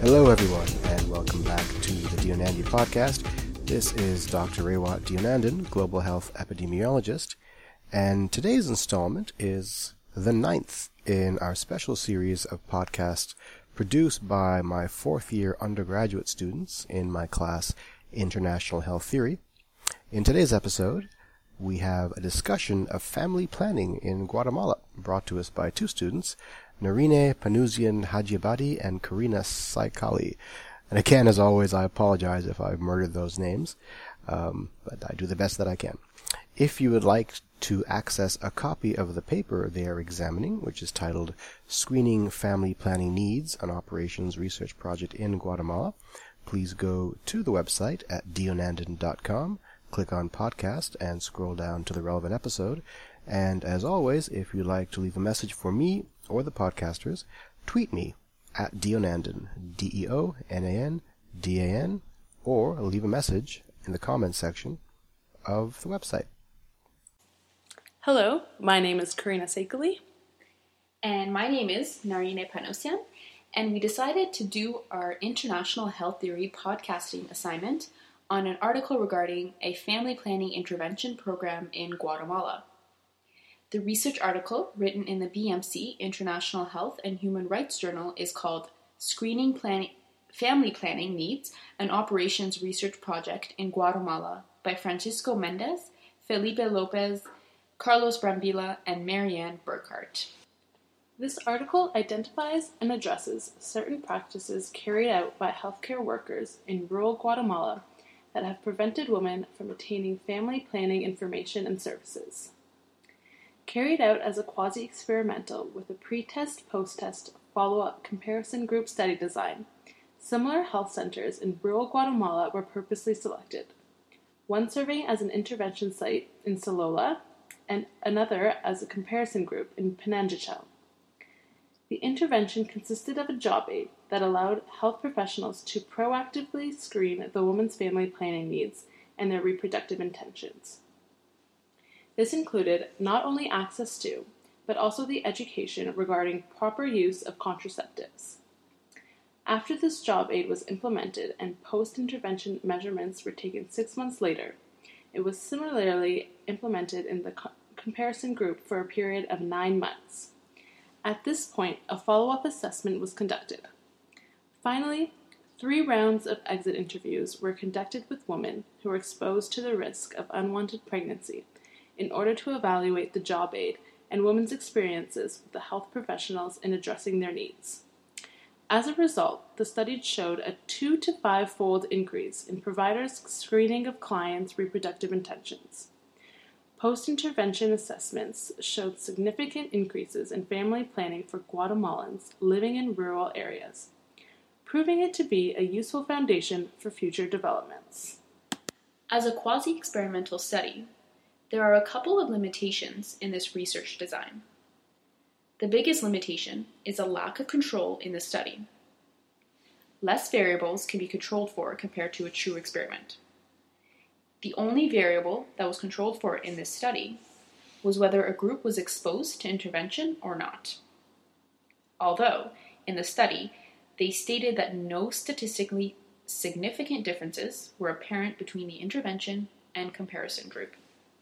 Hello everyone, and welcome back to the Deonandi podcast. This is Dr. Rewat Deonandan, Global Health Epidemiologist, and today's installment is the 9th in our special series of podcasts produced by my fourth-year undergraduate students in my class International Health Theory. In today's episode, we have a discussion of family planning in Guatemala, brought to us by two students, Narine Panuzian Hajiabadi and Karina Saikali. And again, as always, I apologize if I've murdered those names, but I do the best that I can. If you would like to access a copy of the paper they are examining, which is titled Screening Family Planning Needs, an Operations Research Project in Guatemala, please go to the website at deonandan.com, click on podcast, and scroll down to the relevant episode. And as always, if you'd like to leave a message for me or the podcasters, tweet me at Deonandan, Deonandan, or leave a message in the comments section of the website. Hello, my name is Karina Saikali. And my name is Narine Panuzian, and we decided to do our International Health Theory podcasting assignment on an article regarding a family planning intervention program in Guatemala. The research article, written in the BMC International Health and Human Rights Journal, is called Family Planning Needs, an Operations Research Project in Guatemala by Francisco Mendez, Felipe Lopez, Carlos Brambilla, and Marianne Burkhardt. This article identifies and addresses certain practices carried out by healthcare workers in rural Guatemala that have prevented women from attaining family planning information and services. Carried out as a quasi-experimental with a pre-test, post-test, follow-up comparison group study design, similar health centers in rural Guatemala were purposely selected, one serving as an intervention site in Solola and another as a comparison group in Penanjachel. The intervention consisted of a job aid that allowed health professionals to proactively screen the woman's family planning needs and their reproductive intentions. This included not only access to, but also the education regarding proper use of contraceptives. After this job aid was implemented and post-intervention measurements were taken 6 months later, it was similarly implemented in the comparison group for a period of 9 months. At this point, a follow-up assessment was conducted. Finally, 3 rounds of exit interviews were conducted with women who were exposed to the risk of unwanted pregnancy in order to evaluate the job aid and women's experiences with the health professionals in addressing their needs. As a result, the study showed a 2 to 5-fold increase in providers' screening of clients' reproductive intentions. Post-intervention assessments showed significant increases in family planning for Guatemalans living in rural areas, proving it to be a useful foundation for future developments. As a quasi-experimental study, there are a couple of limitations in this research design. The biggest limitation is a lack of control in the study. Less variables can be controlled for compared to a true experiment. The only variable that was controlled for in this study was whether a group was exposed to intervention or not. Although, in the study, they stated that no statistically significant differences were apparent between the intervention and comparison group.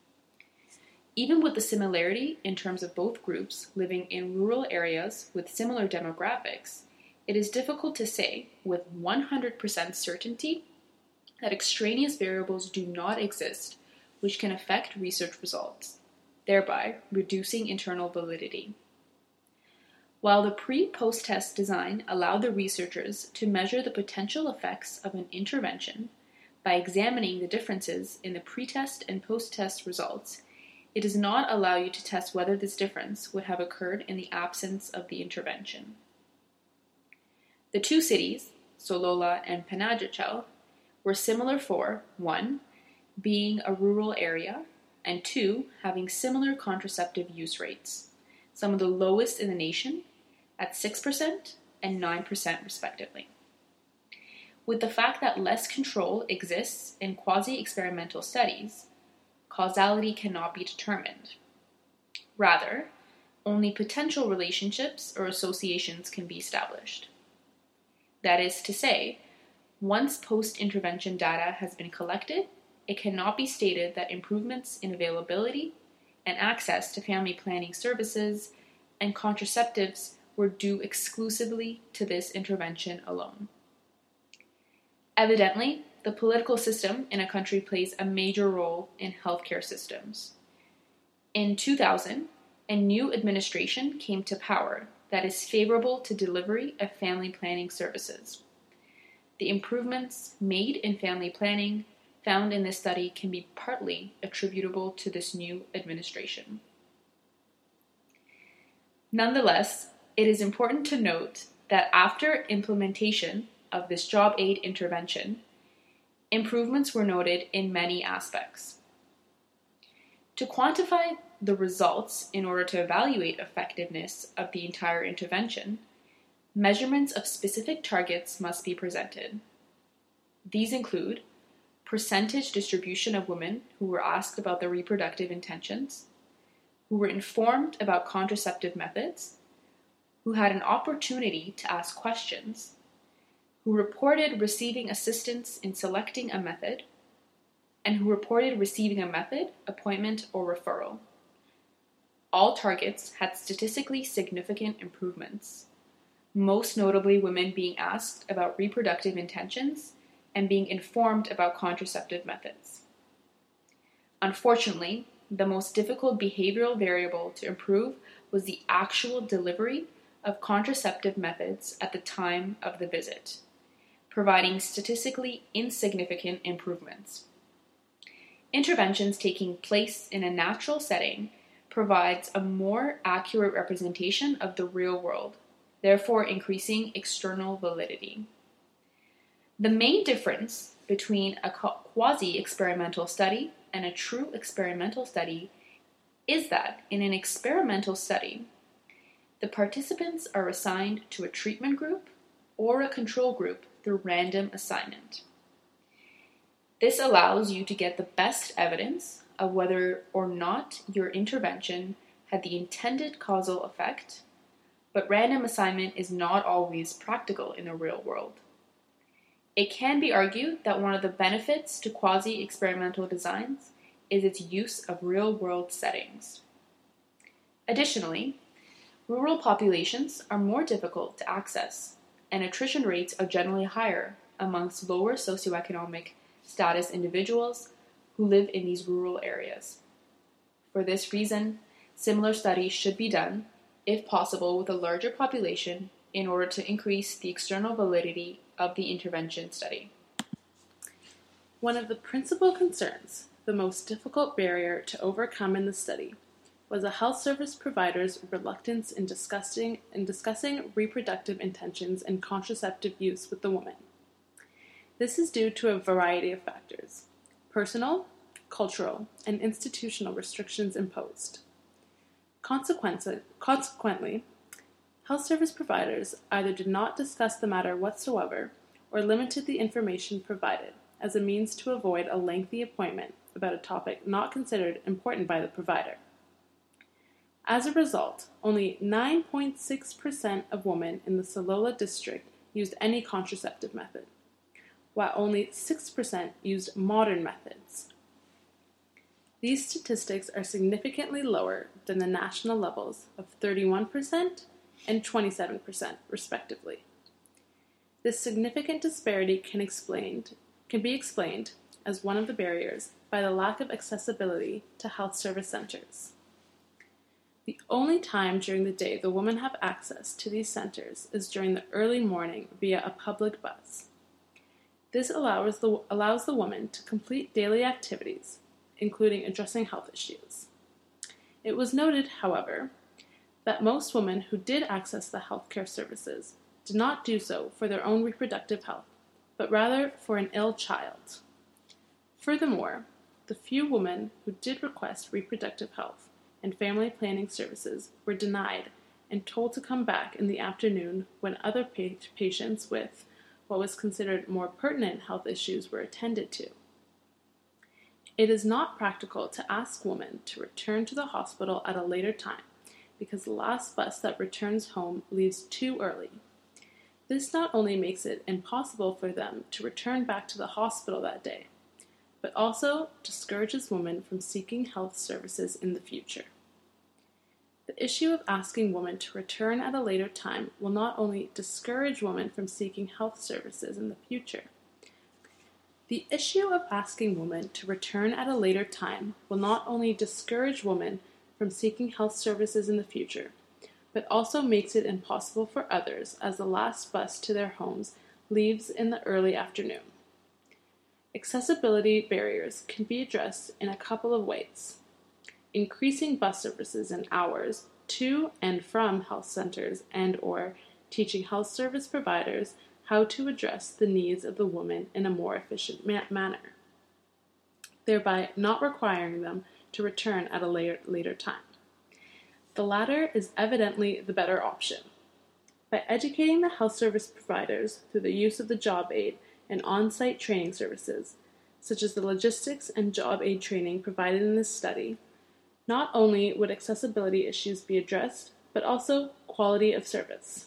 Even with the similarity in terms of both groups living in rural areas with similar demographics, it is difficult to say with 100% certainty that extraneous variables do not exist which can affect research results, thereby reducing internal validity. While the pre-post-test design allowed the researchers to measure the potential effects of an intervention by examining the differences in the pre-test and post-test results, it does not allow you to test whether this difference would have occurred in the absence of the intervention. The 2 cities, Solola and Penanjachel, were similar for 1. Being a rural area, and 2. Having similar contraceptive use rates, some of the lowest in the nation, at 6% and 9% respectively. With the fact that less control exists in quasi-experimental studies, causality cannot be determined. Rather, only potential relationships or associations can be established. That is to say, once post-intervention data has been collected, it cannot be stated that improvements in availability and access to family planning services and contraceptives were due exclusively to this intervention alone. Evidently, the political system in a country plays a major role in healthcare systems. In 2000, a new administration came to power that is favorable to delivery of family planning services. The improvements made in family planning found in this study can be partly attributable to this new administration. Nonetheless, it is important to note that after implementation of this job aid intervention, improvements were noted in many aspects. To quantify the results in order to evaluate effectiveness of the entire intervention, measurements of specific targets must be presented. These include percentage distribution of women who were asked about their reproductive intentions, who were informed about contraceptive methods, who had an opportunity to ask questions, who reported receiving assistance in selecting a method, and who reported receiving a method, appointment, or referral. All targets had statistically significant improvements, most notably women being asked about reproductive intentions and being informed about contraceptive methods. Unfortunately, the most difficult behavioral variable to improve was the actual delivery of contraceptive methods at the time of the visit, providing statistically insignificant improvements. Interventions taking place in a natural setting provides a more accurate representation of the real world, therefore increasing external validity. The main difference between a quasi-experimental study and a true experimental study is that in an experimental study, the participants are assigned to a treatment group or a control group through random assignment. This allows you to get the best evidence of whether or not your intervention had the intended causal effect, but random assignment is not always practical in the real world. It can be argued that one of the benefits to quasi-experimental designs is its use of real-world settings. Additionally, rural populations are more difficult to access, and attrition rates are generally higher amongst lower socioeconomic status individuals who live in these rural areas. For this reason, similar studies should be done, if possible, with a larger population in order to increase the external validity of the intervention study. One of the principal concerns, the most difficult barrier to overcome in the study, was a health service provider's reluctance in discussing reproductive intentions and contraceptive use with the woman. This is due to a variety of factors: personal, cultural, and institutional restrictions imposed. Consequently, health service providers either did not discuss the matter whatsoever or limited the information provided as a means to avoid a lengthy appointment about a topic not considered important by the provider. As a result, only 9.6% of women in the Salola district used any contraceptive method, while only 6% used modern methods. These statistics are significantly lower than the national levels of 31% and 27%, respectively. This significant disparity can be explained as one of the barriers by the lack of accessibility to health service centers. The only time during the day the women have access to these centers is during the early morning via a public bus. This allows the woman to complete daily activities, including addressing health issues. It was noted, however, that most women who did access the healthcare services did not do so for their own reproductive health, but rather for an ill child. Furthermore, the few women who did request reproductive health and family planning services were denied and told to come back in the afternoon when other patients with what was considered more pertinent health issues were attended to. It is not practical to ask women to return to the hospital at a later time because the last bus that returns home leaves too early. This not only makes it impossible for them to return back to the hospital that day, but also discourages women from seeking health services in the future. The issue of asking women to return at a later time will not only discourage women from seeking health services in the future. The issue of asking women to return at a later time will not only discourage women from seeking health services in the future, but also makes it impossible for others as the last bus to their homes leaves in the early afternoon. Accessibility barriers can be addressed in a couple of ways. Increasing bus services and hours to and from health centers and/or teaching health service providers how to address the needs of the woman in a more efficient manner, thereby not requiring them to return at a later time. The latter is evidently the better option. By educating the health service providers through the use of the job aid and on-site training services, such as the logistics and job aid training provided in this study, not only would accessibility issues be addressed, but also quality of service.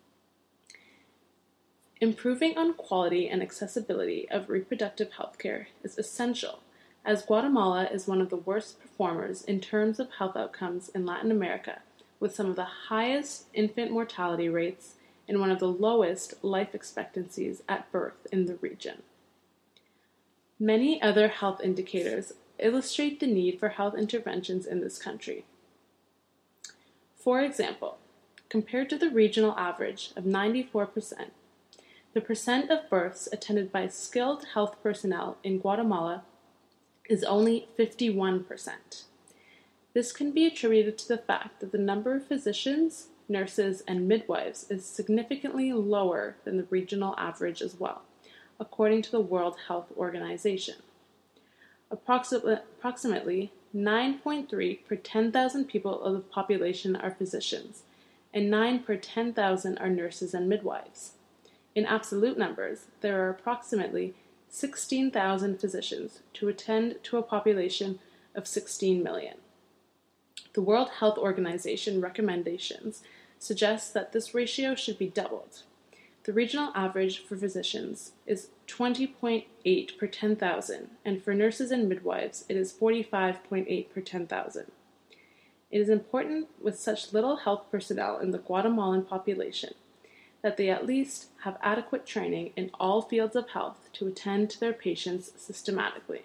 Improving on quality and accessibility of reproductive health care is essential, as Guatemala is one of the worst performers in terms of health outcomes in Latin America, with some of the highest infant mortality rates and one of the lowest life expectancies at birth in the region. Many other health indicators illustrate the need for health interventions in this country. For example, compared to the regional average of 94%, the percent of births attended by skilled health personnel in Guatemala is only 51%. This can be attributed to the fact that the number of physicians, nurses, and midwives is significantly lower than the regional average as well, according to the World Health Organization. Approximately 9.3 per 10,000 people of the population are physicians, and 9 per 10,000 are nurses and midwives. In absolute numbers, there are approximately 16,000 physicians to attend to a population of 16 million. The World Health Organization recommendations suggest that this ratio should be doubled. The regional average for physicians is 20.8 per 10,000, and for nurses and midwives, it is 45.8 per 10,000. It is important with such little health personnel in the Guatemalan population that they at least have adequate training in all fields of health to attend to their patients systematically.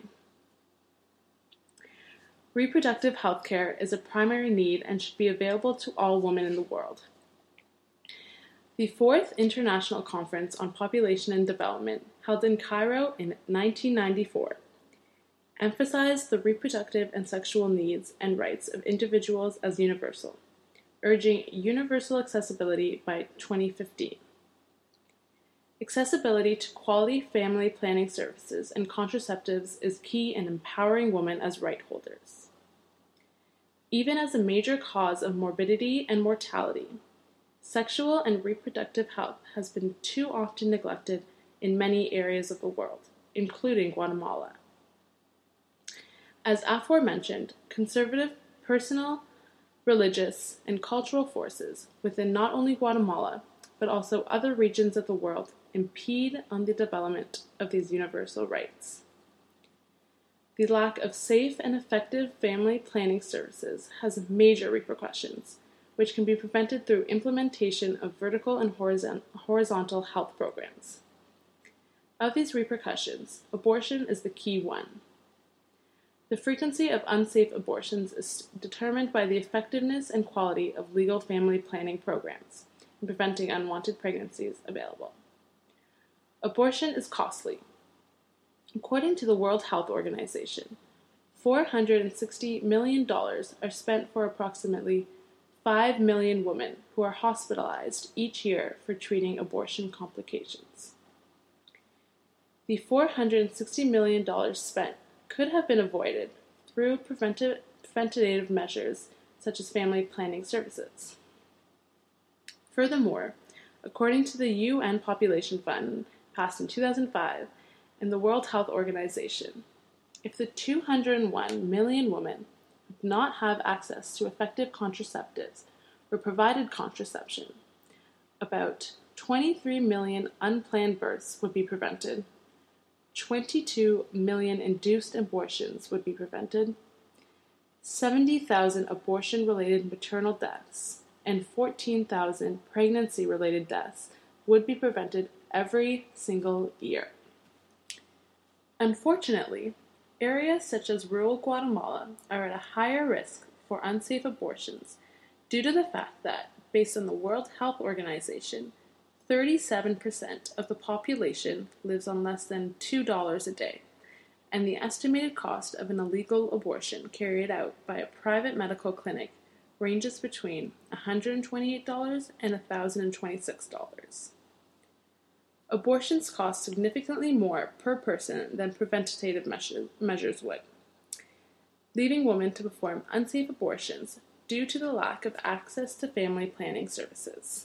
Reproductive health care is a primary need and should be available to all women in the world. The 4th International Conference on Population and Development, held in Cairo in 1994, emphasized the reproductive and sexual needs and rights of individuals as universal, urging universal accessibility by 2015. Accessibility to quality family planning services and contraceptives is key in empowering women as right holders. Even as a major cause of morbidity and mortality, sexual and reproductive health has been too often neglected in many areas of the world, including Guatemala. As aforementioned, conservative personal, religious, and cultural forces within not only Guatemala, but also other regions of the world impede on the development of these universal rights. The lack of safe and effective family planning services has major repercussions, which can be prevented through implementation of vertical and horizontal health programs. Of these repercussions, abortion is the key one. The frequency of unsafe abortions is determined by the effectiveness and quality of legal family planning programs in preventing unwanted pregnancies available. Abortion is costly. According to the World Health Organization, $460 million are spent for approximately 5 million women who are hospitalized each year for treating abortion complications. The $460 million spent could have been avoided through preventative measures such as family planning services. Furthermore, according to the UN Population Fund passed in 2005 and the World Health Organization, if the 201 million women who do not have access to effective contraceptives were provided contraception, about 23 million unplanned births would be prevented, 22 million induced abortions would be prevented, 70,000 abortion-related maternal deaths, and 14,000 pregnancy-related deaths would be prevented every single year. Unfortunately, areas such as rural Guatemala are at a higher risk for unsafe abortions due to the fact that, based on the World Health Organization, 37% of the population lives on less than $2 a day, and the estimated cost of an illegal abortion carried out by a private medical clinic ranges between $128 and $1,026. Abortions cost significantly more per person than preventative measures would, leaving women to perform unsafe abortions due to the lack of access to family planning services.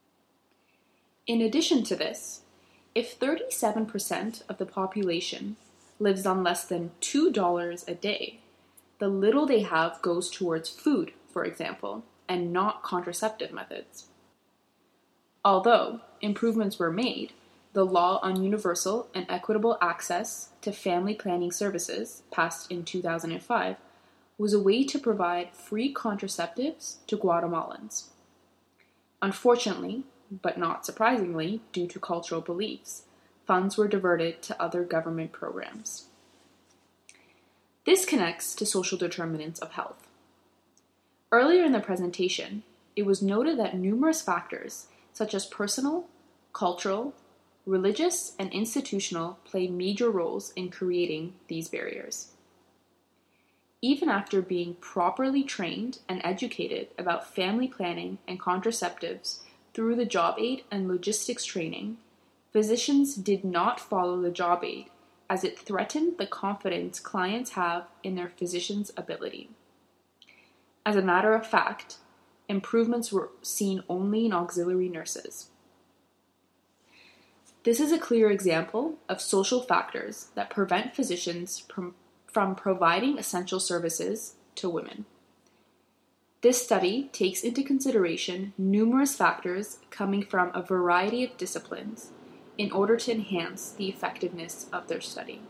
In addition to this, if 37% of the population lives on less than $2 a day, the little they have goes towards food, for example, and not contraceptive methods. Although improvements were made, the Law on Universal and Equitable Access to Family Planning Services, passed in 2005, was a way to provide free contraceptives to Guatemalans. Unfortunately, but not surprisingly, due to cultural beliefs, funds were diverted to other government programs. This connects to social determinants of health. Earlier in the presentation, it was noted that numerous factors, such as personal, cultural, religious, and institutional, play major roles in creating these barriers. Even after being properly trained and educated about family planning and contraceptives through the job aid and logistics training, physicians did not follow the job aid as it threatened the confidence clients have in their physician's ability. As a matter of fact, improvements were seen only in auxiliary nurses. This is a clear example of social factors that prevent physicians from providing essential services to women. This study takes into consideration numerous factors coming from a variety of disciplines in order to enhance the effectiveness of their study.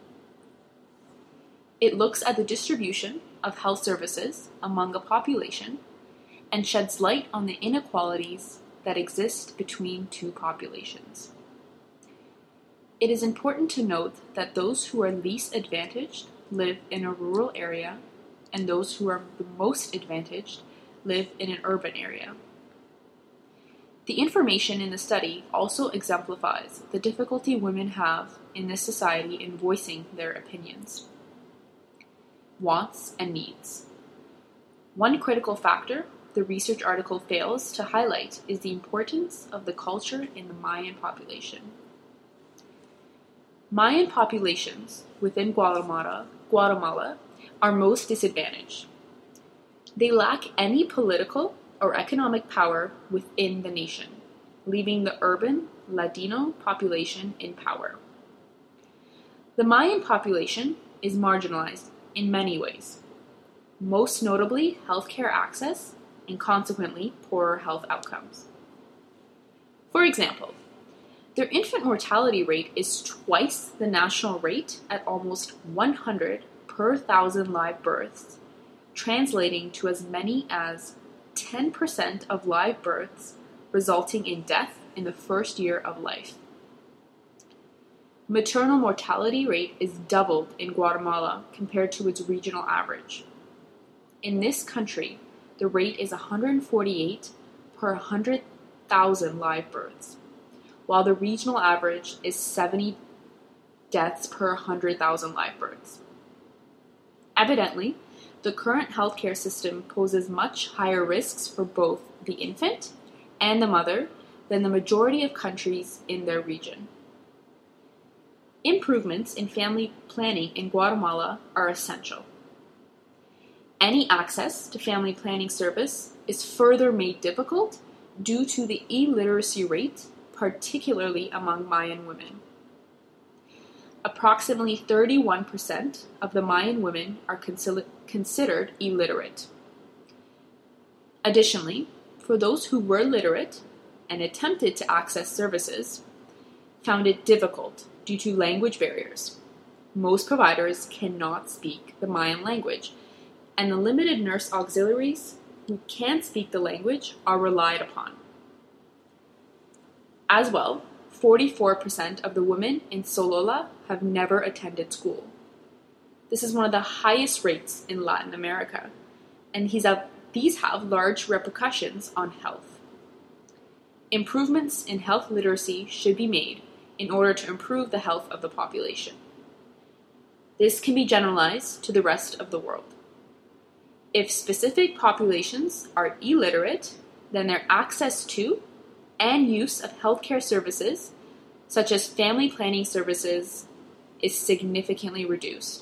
It looks at the distribution of health services among a population and sheds light on the inequalities that exist between two populations. It is important to note that those who are least advantaged live in a rural area, and those who are the most advantaged live in an urban area. The information in the study also exemplifies the difficulty women have in this society in voicing their opinions, wants, and needs. One critical factor the research article fails to highlight is the importance of the culture in the Mayan population. Mayan populations within Guatemala are most disadvantaged. They lack any political or economic power within the nation, leaving the urban Ladino population in power. The Mayan population is marginalized in many ways, most notably healthcare access and consequently poorer health outcomes. For example, their infant mortality rate is twice the national rate at almost 100 per 1,000 live births, translating to as many as 10% of live births resulting in death in the first year of life. Maternal mortality rate is doubled in Guatemala compared to its regional average. In this country, the rate is 148 per 100,000 live births, while the regional average is 70 deaths per 100,000 live births. Evidently, the current healthcare system poses much higher risks for both the infant and the mother than the majority of countries in their region. Improvements in family planning in Guatemala are essential. Any access to family planning service is further made difficult due to the illiteracy rate, particularly among Mayan women. Approximately 31% of the Mayan women are considered illiterate. Additionally, for those who were literate, and attempted to access services found it difficult due to language barriers. Most providers cannot speak the Mayan language, and the limited nurse auxiliaries who can speak the language are relied upon. As well, 44% of the women in Sololá have never attended school. This is one of the highest rates in Latin America, and these have large repercussions on health. Improvements in health literacy should be made in order to improve the health of the population. This can be generalized to the rest of the world. If specific populations are illiterate, then their access to and use of healthcare services, such as family planning services, is significantly reduced.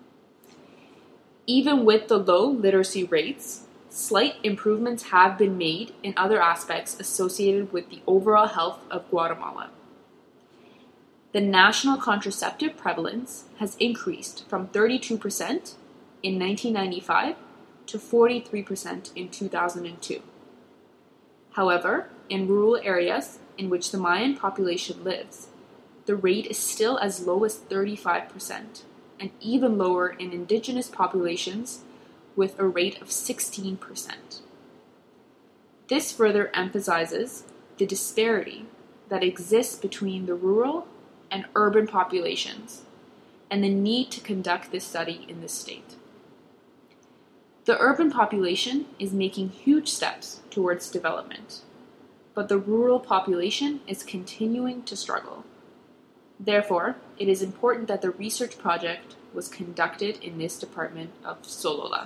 Even with the low literacy rates, slight improvements have been made in other aspects associated with the overall health of Guatemala. The national contraceptive prevalence has increased from 32% in 1995 to 43% in 2002. However, in rural areas in which the Mayan population lives, the rate is still as low as 35%, and even lower in indigenous populations with a rate of 16%. This further emphasizes the disparity that exists between the rural and urban populations and the need to conduct this study in this state. The urban population is making huge steps towards development, but the rural population is continuing to struggle. Therefore, it is important that the research project was conducted in this department of Sololá.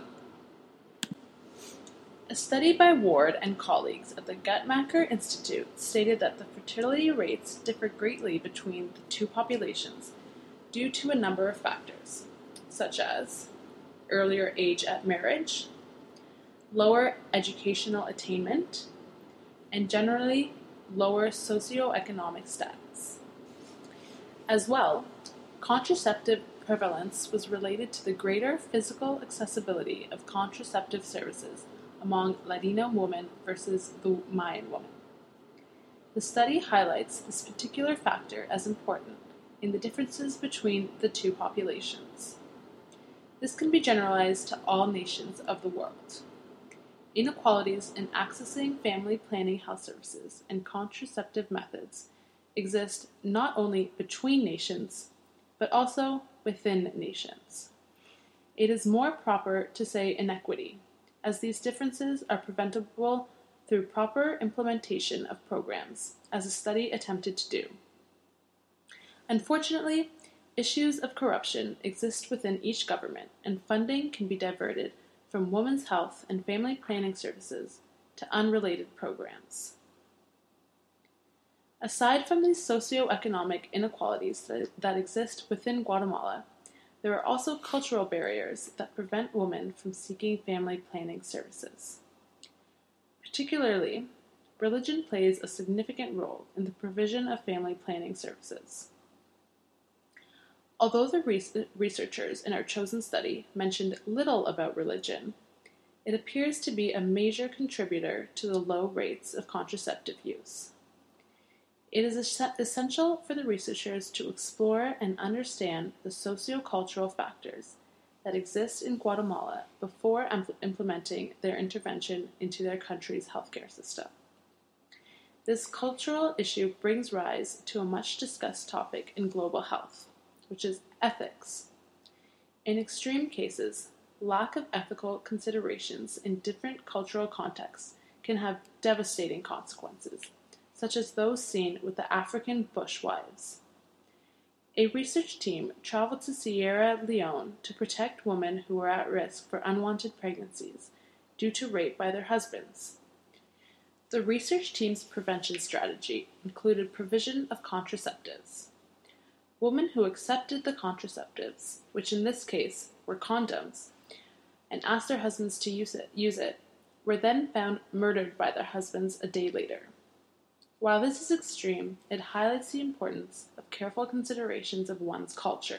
A study by Ward and colleagues at the Guttmacher Institute stated that the fertility rates differ greatly between the two populations due to a number of factors, such as earlier age at marriage, lower educational attainment, and generally lower socioeconomic status. As well, contraceptive prevalence was related to the greater physical accessibility of contraceptive services among Ladino women versus the Mayan woman. The study highlights this particular factor as important in the differences between the two populations. This can be generalized to all nations of the world. Inequalities in accessing family planning health services and contraceptive methods exist not only between nations, but also within nations. It is more proper to say inequity, as these differences are preventable through proper implementation of programs, as the study attempted to do. Unfortunately, issues of corruption exist within each government, and funding can be diverted from women's health and family planning services to unrelated programs. Aside from these socioeconomic inequalities that exist within Guatemala, there are also cultural barriers that prevent women from seeking family planning services. Particularly, religion plays a significant role in the provision of family planning services. Although the researchers in our chosen study mentioned little about religion, it appears to be a major contributor to the low rates of contraceptive use. It is essential for the researchers to explore and understand the sociocultural factors that exist in Guatemala before implementing their intervention into their country's healthcare system. This cultural issue brings rise to a much discussed topic in global health, which is ethics. In extreme cases, lack of ethical considerations in different cultural contexts can have devastating consequences, such as those seen with the African bushwives. A research team traveled to Sierra Leone to protect women who were at risk for unwanted pregnancies due to rape by their husbands. The research team's prevention strategy included provision of contraceptives. Women who accepted the contraceptives, which in this case were condoms, and asked their husbands to use it, were then found murdered by their husbands a day later. While this is extreme, it highlights the importance of careful considerations of one's culture.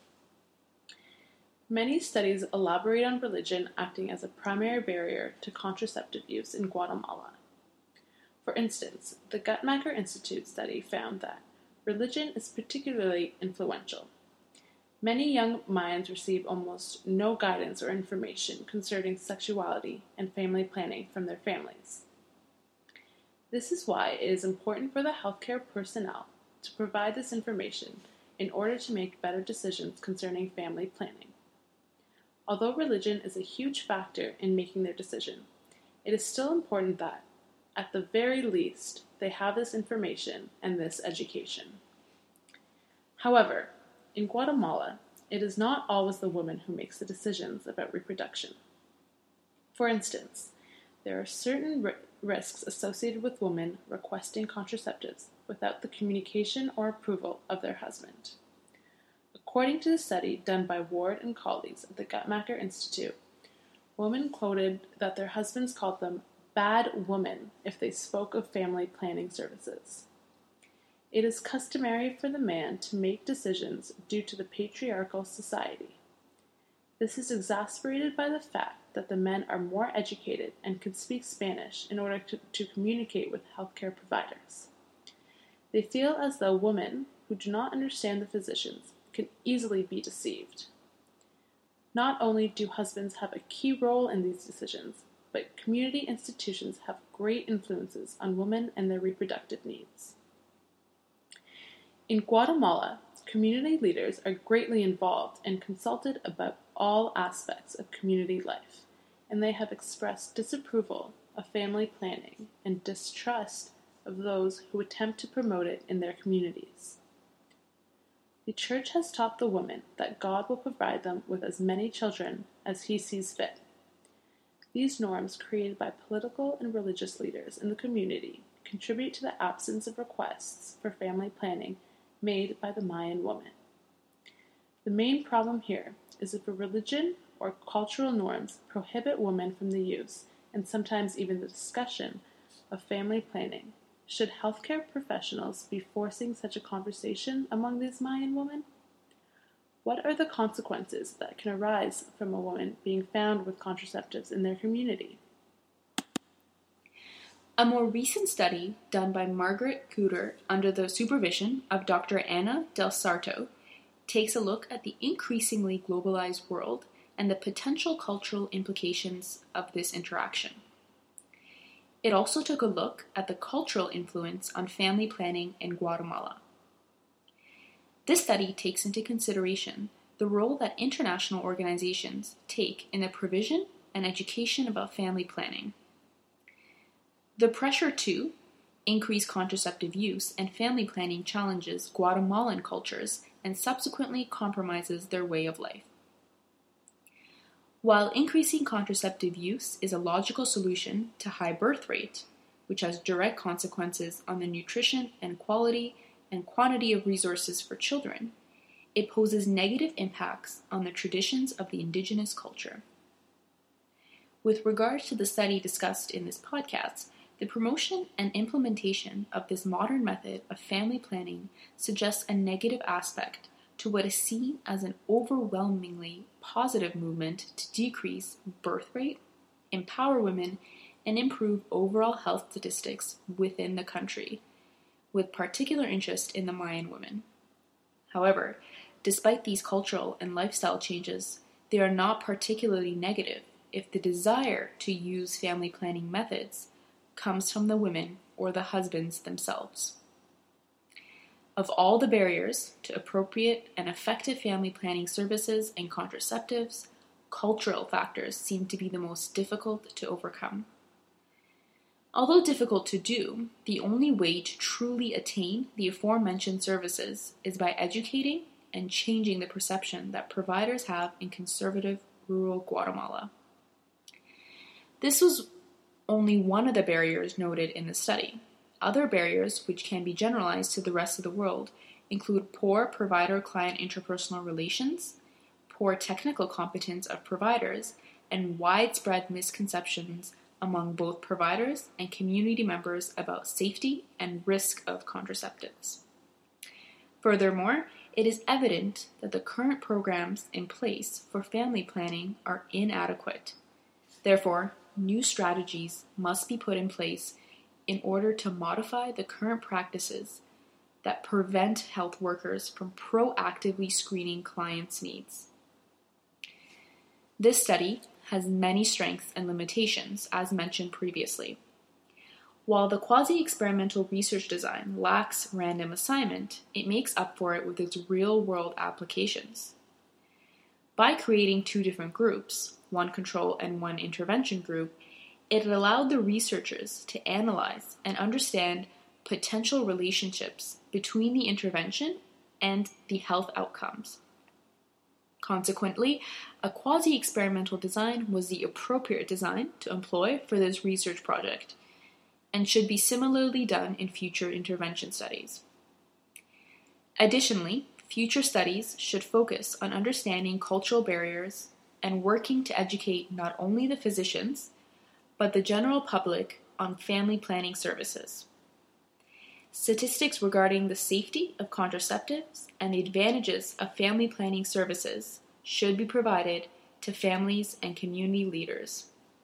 Many studies elaborate on religion acting as a primary barrier to contraceptive use in Guatemala. For instance, the Guttmacher Institute study found that religion is particularly influential. Many young minds receive almost no guidance or information concerning sexuality and family planning from their families. This is why it is important for the healthcare personnel to provide this information in order to make better decisions concerning family planning. Although religion is a huge factor in making their decision, it is still important that, at the very least, they have this information and this education. However, in Guatemala, it is not always the woman who makes the decisions about reproduction. For instance, there are certain risks associated with women requesting contraceptives without the communication or approval of their husband. According to the study done by Ward and colleagues at the Guttmacher Institute, women quoted that their husbands called them bad women if they spoke of family planning services. It is customary for the man to make decisions due to the patriarchal society. This is exacerbated by the fact that the men are more educated and can speak Spanish in order to communicate with healthcare providers. They feel as though women who do not understand the physicians can easily be deceived. Not only do husbands have a key role in these decisions, but community institutions have great influences on women and their reproductive needs. In Guatemala, community leaders are greatly involved and consulted about all aspects of community life, and they have expressed disapproval of family planning and distrust of those who attempt to promote it in their communities. The Church has taught the women that God will provide them with as many children as He sees fit. These norms created by political and religious leaders in the community contribute to the absence of requests for family planning made by the Mayan woman. The main problem here is if a religion or cultural norms prohibit women from the use, and sometimes even the discussion, of family planning. Should healthcare professionals be forcing such a conversation among these Mayan women? What are the consequences that can arise from a woman being found with contraceptives in their community? A more recent study done by Margaret Cooter under the supervision of Dr. Ana Del Sarto takes a look at the increasingly globalized world and the potential cultural implications of this interaction. It also took a look at the cultural influence on family planning in Guatemala. This study takes into consideration the role that international organizations take in the provision and education about family planning. The pressure to increase contraceptive use and family planning challenges Guatemalan cultures and subsequently compromises their way of life. While increasing contraceptive use is a logical solution to high birth rate, which has direct consequences on the nutrition and quality and quantity of resources for children, it poses negative impacts on the traditions of the indigenous culture. With regard to the study discussed in this podcast, the promotion and implementation of this modern method of family planning suggests a negative aspect to what is seen as an overwhelmingly positive movement to decrease birth rate, empower women, and improve overall health statistics within the country, with particular interest in the Mayan women. However, despite these cultural and lifestyle changes, they are not particularly negative if the desire to use family planning methods comes from the women or the husbands themselves. Of all the barriers to appropriate and effective family planning services and contraceptives, cultural factors seem to be the most difficult to overcome. Although difficult to do, the only way to truly attain the aforementioned services is by educating and changing the perception that providers have in conservative rural Guatemala. This was only one of the barriers noted in the study. Other barriers, which can be generalized to the rest of the world, include poor provider-client interpersonal relations, poor technical competence of providers, and widespread misconceptions among both providers and community members about safety and risk of contraceptives. Furthermore, it is evident that the current programs in place for family planning are inadequate. Therefore, new strategies must be put in place in order to modify the current practices that prevent health workers from proactively screening clients' needs. This study has many strengths and limitations, as mentioned previously. While the quasi-experimental research design lacks random assignment, it makes up for it with its real-world applications. By creating two different groups, one control and one intervention group, it allowed the researchers to analyze and understand potential relationships between the intervention and the health outcomes. Consequently, a quasi-experimental design was the appropriate design to employ for this research project, and should be similarly done in future intervention studies. Additionally, future studies should focus on understanding cultural barriers and working to educate not only the physicians, but the general public on family planning services. Statistics regarding the safety of contraceptives and the advantages of family planning services should be provided to families and community leaders.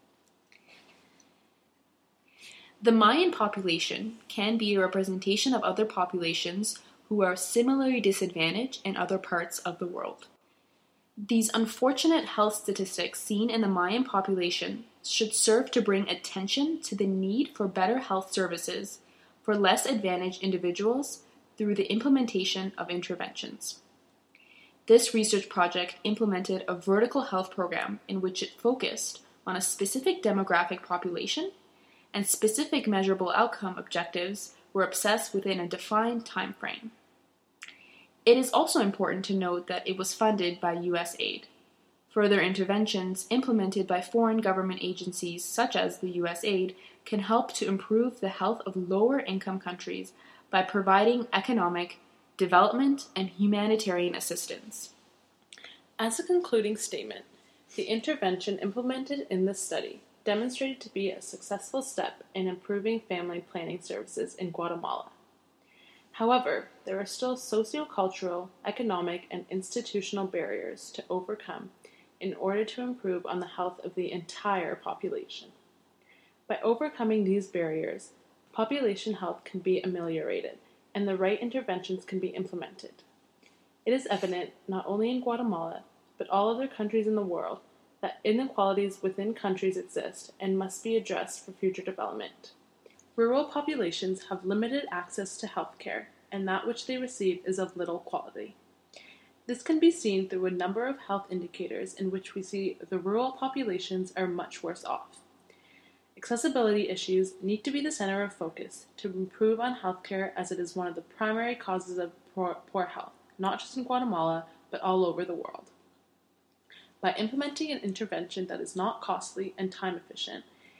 The Mayan population can be a representation of other populations who are similarly disadvantaged in other parts of the world. These unfortunate health statistics seen in the Mayan population should serve to bring attention to the need for better health services for less advantaged individuals through the implementation of interventions. This research project implemented a vertical health program in which it focused on a specific demographic population, and specific measurable outcome objectives were assessed within a defined time frame. It is also important to note that it was funded by U.S. aid. Further interventions implemented by foreign government agencies such as the U.S. aid can help to improve the health of lower income countries by providing economic, development, and humanitarian assistance. As a concluding statement, the intervention implemented in this study demonstrated to be a successful step in improving family planning services in Guatemala. However, there are still sociocultural, economic, and institutional barriers to overcome in order to improve on the health of the entire population. By overcoming these barriers, population health can be ameliorated, and the right interventions can be implemented. It is evident, not only in Guatemala, but all other countries in the world, that inequalities within countries exist and must be addressed for future development. Rural populations have limited access to healthcare, and that which they receive is of little quality. This can be seen through a number of health indicators in which we see the rural populations are much worse off. Accessibility issues need to be the center of focus to improve on healthcare, as it is one of the primary causes of poor health, not just in Guatemala, but all over the world. By implementing an intervention that is not costly and time efficient,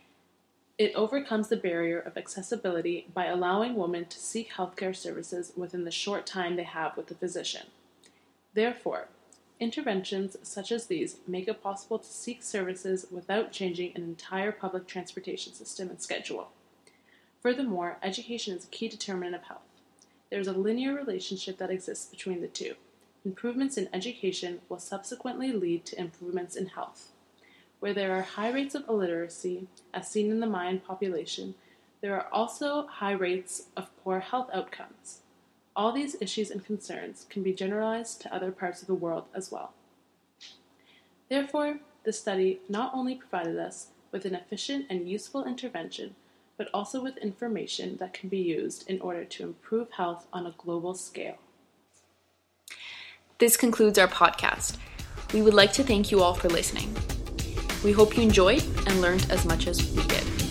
it overcomes the barrier of accessibility by allowing women to seek healthcare services within the short time they have with the physician. Therefore, interventions such as these make it possible to seek services without changing an entire public transportation system and schedule. Furthermore, education is a key determinant of health. There is a linear relationship that exists between the two. Improvements in education will subsequently lead to improvements in health. Where there are high rates of illiteracy, as seen in the Mayan population, there are also high rates of poor health outcomes. All these issues and concerns can be generalized to other parts of the world as well. Therefore, the study not only provided us with an efficient and useful intervention, but also with information that can be used in order to improve health on a global scale. This concludes our podcast. We would like to thank you all for listening. We hope you enjoyed and learned as much as we did.